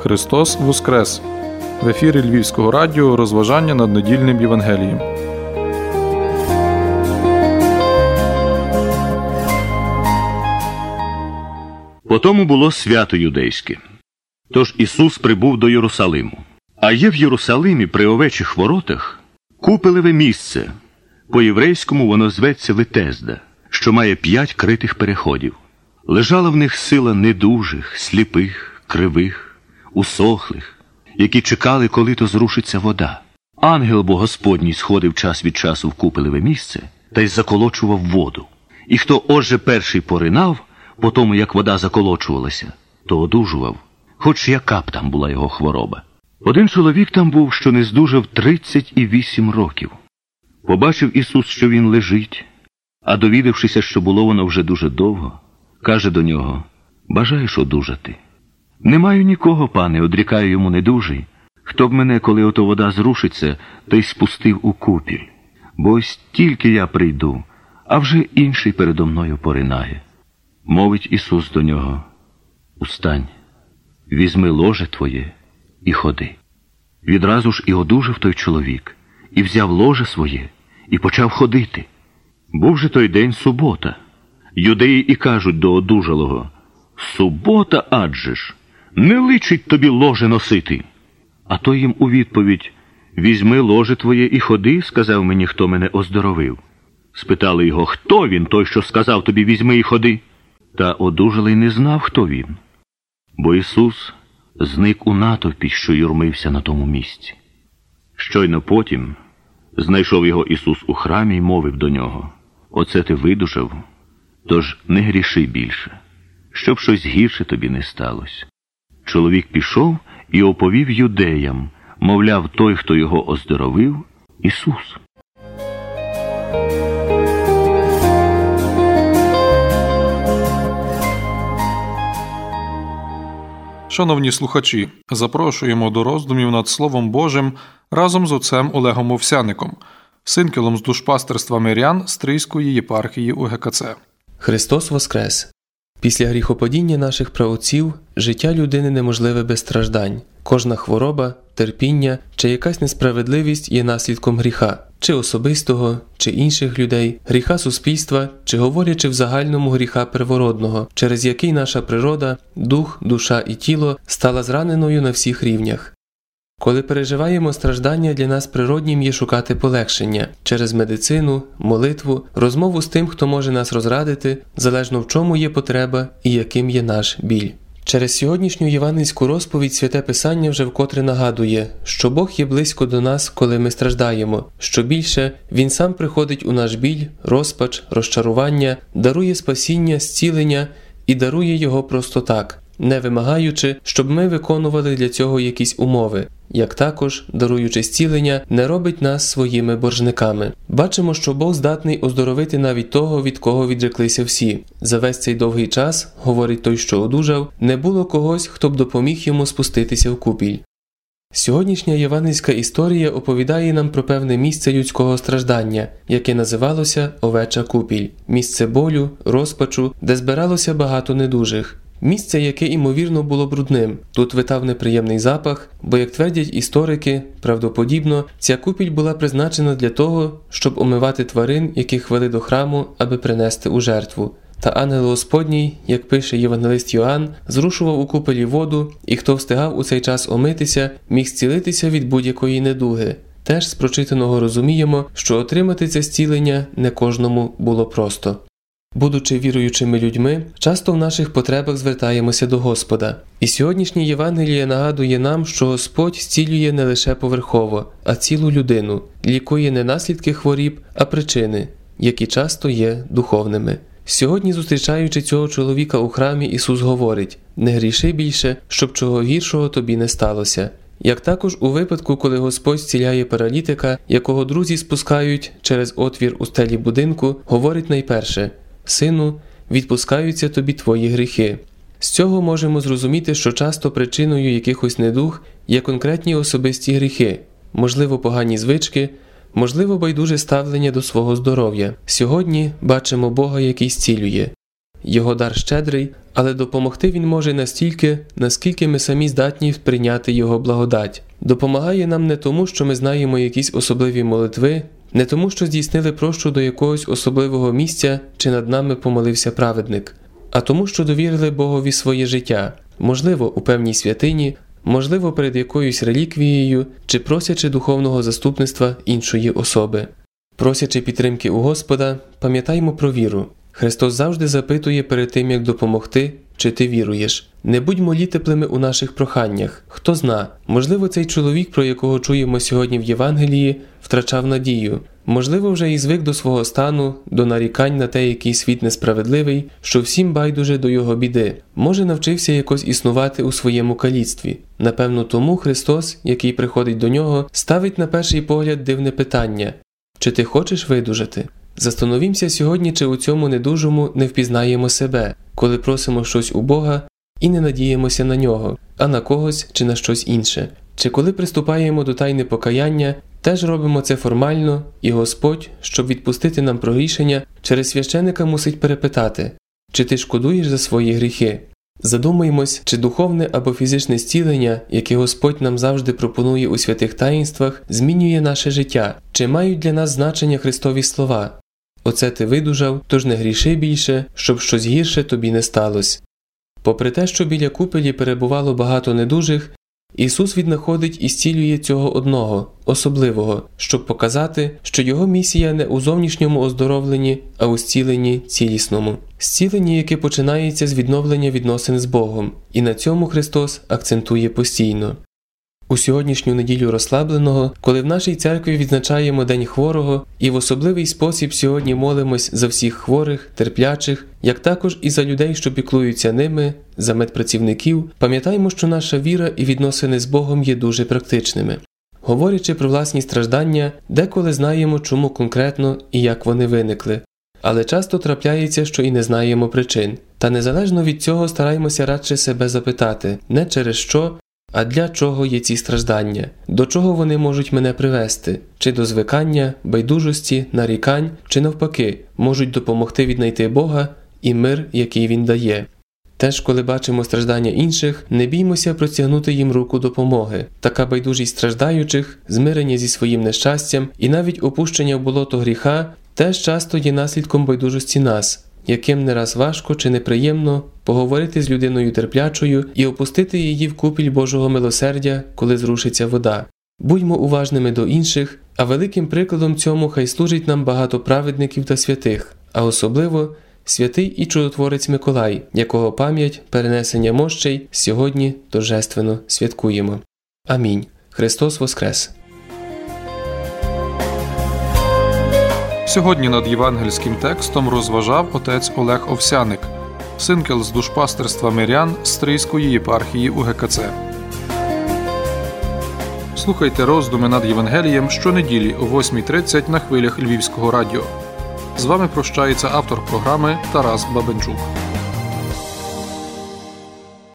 Христос Воскрес! В ефірі Львівського радіо розважання над недільним Євангелієм. Потому було свято юдейське. Тож Ісус прибув до Єрусалиму. А є в Єрусалимі при овечих воротах купелеве місце. По-єврейському воно зветься Витезда, що має 5 критих переходів. Лежала в них сила недужих, сліпих, кривих, усохлих, які чекали, коли то зрушиться вода. Ангел бо Господній сходив час від часу в купелеве місце та й заколочував воду. І хто отже перший поринав, по тому, як вода заколочувалася, то одужував, хоч яка б там була його хвороба. Один чоловік там був, що не здужав 38 років. Побачив Ісус, що він лежить, а довідавшися, що було воно вже дуже довго, каже до нього: «Бажаєш одужати?» «Не маю нікого, пане», – одрікає йому недужий, «хто б мене, коли ото вода зрушиться, то й спустив у купіль. Бо ось тільки я прийду, а вже інший передо мною поринає». Мовить Ісус до нього: «Устань, візьми ложе твоє і ходи». Відразу ж і одужав той чоловік, і взяв ложе своє, і почав ходити. Був же той день субота. Юдеї і кажуть до одужалого: «Субота адже ж, не личить тобі ложе носити». А той їм у відповідь: «Візьми ложе твоє і ходи», – сказав мені, хто мене оздоровив. Спитали його: «Хто він, той, що сказав тобі, візьми і ходи?» Та одужалий не знав, хто він. Бо Ісус зник у натовпі, що юрмився на тому місці. Щойно потім знайшов його Ісус у храмі й мовив до нього: «Оце ти видужав, тож не гріши більше, щоб щось гірше тобі не сталося». Чоловік пішов і оповів юдеям, мовляв, той, хто його оздоровив, Ісус. Шановні слухачі, запрошуємо до роздумів над Словом Божим разом з отцем Олегом Овсяником, синкелом з душпастерства мирян Стрийської єпархії УГКЦ. Христос Воскрес! Після гріхопадіння наших праотців життя людини неможливе без страждань. Кожна хвороба, терпіння чи якась несправедливість є наслідком гріха, чи особистого, чи інших людей, гріха суспільства, чи, говорячи в загальному, гріха первородного, через який наша природа, дух, душа і тіло стала зраненою на всіх рівнях. Коли переживаємо страждання, для нас природнім є шукати полегшення через медицину, молитву, розмову з тим, хто може нас розрадити, залежно в чому є потреба і яким є наш біль. Через сьогоднішню євангельську розповідь Святе Писання вже вкотре нагадує, що Бог є близько до нас, коли ми страждаємо, що більше Він сам приходить у наш біль, розпач, розчарування, дарує спасіння, зцілення і дарує його просто так, не вимагаючи, щоб ми виконували для цього якісь умови, як також, даруючи зцілення, не робить нас своїми боржниками. Бачимо, що Бог здатний оздоровити навіть того, від кого відреклися всі. За весь цей довгий час, говорить той, що одужав, не було когось, хто б допоміг йому спуститися в купіль. Сьогоднішня євангельська історія оповідає нам про певне місце людського страждання, яке називалося Овеча купіль. Місце болю, розпачу, де збиралося багато недужих. Місце, яке, ймовірно, було брудним. Тут витав неприємний запах, бо, як твердять історики, правдоподібно, ця купіль була призначена для того, щоб омивати тварин, яких вели до храму, аби принести у жертву. Та ангел Господній, як пише євангелист Йоанн, зрушував у купелі воду, і хто встигав у цей час омитися, міг зцілитися від будь-якої недуги. Теж з прочитаного розуміємо, що отримати це зцілення не кожному було просто. Будучи віруючими людьми, часто в наших потребах звертаємося до Господа. І сьогоднішнє Євангеліє нагадує нам, що Господь зцілює не лише поверхово, а цілу людину, лікує не наслідки хворіб, а причини, які часто є духовними. Сьогодні, зустрічаючи цього чоловіка у храмі, Ісус говорить: «Не гріши більше, щоб чого гіршого тобі не сталося». Як також у випадку, коли Господь зціляє паралітика, якого друзі спускають через отвір у стелі будинку, говорить найперше: «Сину, відпускаються тобі твої гріхи». З цього можемо зрозуміти, що часто причиною якихось недуг є конкретні особисті гріхи, можливо, погані звички, можливо, байдуже ставлення до свого здоров'я. Сьогодні бачимо Бога, який зцілює. Його дар щедрий, але допомогти Він може настільки, наскільки ми самі здатні прийняти Його благодать. Допомагає нам не тому, що ми знаємо якісь особливі молитви, не тому, що здійснили прощу до якогось особливого місця чи над нами помолився праведник, а тому, що довірили Богові своє життя, можливо, у певній святині, можливо, перед якоюсь реліквією чи просячи духовного заступництва іншої особи. Просячи підтримки у Господа, пам'ятаймо про віру. Христос завжди запитує перед тим, як допомогти, чи ти віруєш. Не будьмо літеплими у наших проханнях. Хто зна, можливо, цей чоловік, про якого чуємо сьогодні в Євангелії, втрачав надію. Можливо, вже і звик до свого стану, до нарікань на те, який світ несправедливий, що всім байдуже до його біди. Може, навчився якось існувати у своєму каліцтві. Напевно, тому Христос, який приходить до нього, ставить на перший погляд дивне питання – чи ти хочеш видужати? Застановімося сьогодні, чи у цьому недужому не впізнаємо себе, коли просимо щось у Бога і не надіємося на Нього, а на когось чи на щось інше. Чи коли приступаємо до тайни покаяння, теж робимо це формально, і Господь, щоб відпустити нам прогрішення, через священика мусить перепитати, чи ти шкодуєш за свої гріхи? Задумаємось, чи духовне або фізичне зцілення, яке Господь нам завжди пропонує у святих таїнствах, змінює наше життя, чи мають для нас значення Христові слова. Оце ти видужав, тож не гріши більше, щоб щось гірше тобі не сталося. Попри те, що біля купелі перебувало багато недужих, Ісус віднаходить і зцілює цього одного, особливого, щоб показати, що Його місія не у зовнішньому оздоровленні, а у зціленні цілісному. Зцілення, яке починається з відновлення відносин з Богом, і на цьому Христос акцентує постійно. У сьогоднішню неділю розслабленого, коли в нашій церкві відзначаємо День хворого, і в особливий спосіб сьогодні молимось за всіх хворих, терплячих, як також і за людей, що піклуються ними, за медпрацівників, пам'ятаємо, що наша віра і відносини з Богом є дуже практичними. Говорячи про власні страждання, деколи знаємо, чому конкретно і як вони виникли. Але часто трапляється, що і не знаємо причин. Та незалежно від цього стараємося радше себе запитати, не через що, а для чого є ці страждання? До чого вони можуть мене привести? Чи до звикання, байдужості, нарікань, чи навпаки, можуть допомогти віднайти Бога і мир, який Він дає? Теж, коли бачимо страждання інших, не біймося простягнути їм руку допомоги. Така байдужість страждаючих, змирення зі своїм нещастям і навіть опущення в болото гріха теж часто є наслідком байдужості нас, яким не раз важко чи неприємно поговорити з людиною терплячою і опустити її в купіль Божого милосердя, коли зрушиться вода. Будьмо уважними до інших, а великим прикладом цьому хай служить нам багато праведників та святих, а особливо святий і чудотворець Миколай, якого пам'ять перенесення мощей сьогодні торжественно святкуємо. Амінь. Христос Воскрес! Сьогодні над євангельським текстом розважав отець Олег Овсяник, синкел з душпастерства мирян Стрийської єпархії УГКЦ. Слухайте роздуми над Євангелієм щонеділі о 8:30 на хвилях Львівського радіо. З вами прощається автор програми Тарас Бабенчук.